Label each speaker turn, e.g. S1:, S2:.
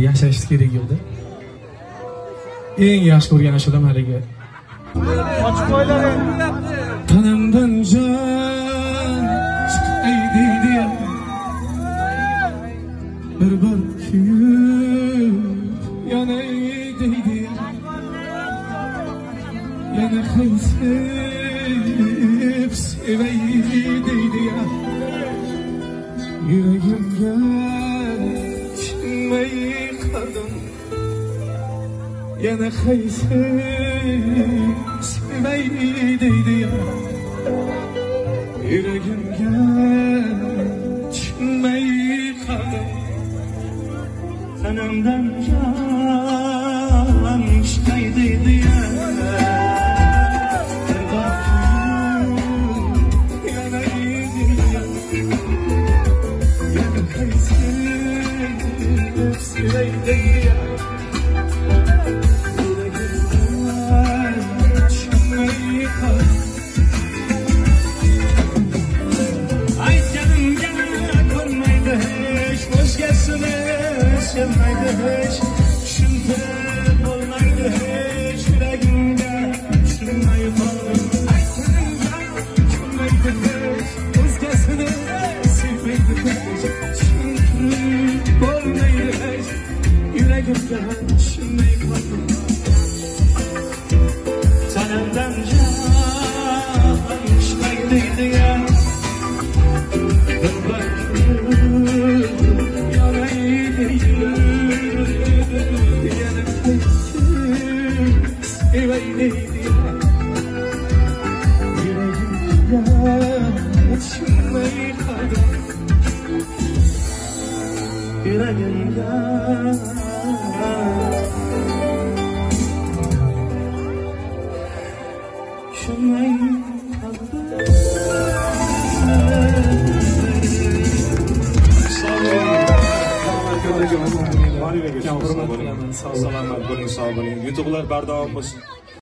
S1: Yashash kerak yo'lda. Eng yaxshi ko'rgan ashulam haligi.
S2: Ochib qo'ylar endi.
S1: Tanamdan jon chiqay deydi. Bir kuyib yanay deydi. Yana qaysib sevay deydi. Yuragimga chiqmay qoldim. Yana qaysib sevay deydi. Yuragimga chiqmay qoldim.
S3: Tanamdan jon chiqay deydi. Sevmaydi hiç, tushuntirib bo'lmaydi hech, yuragimga tushunmay qoldim. Aytganimga tushunmaydi hech, o'zgasini sevmaydi hech, tushuntirib bo'lmaydi hech, yuragimga tushunmay qoldim. Tanamdan jon chiqay deydi.
S2: Salomat bo'ling, sog' bo'ling. Yutuqlar bardavom bo'lsin.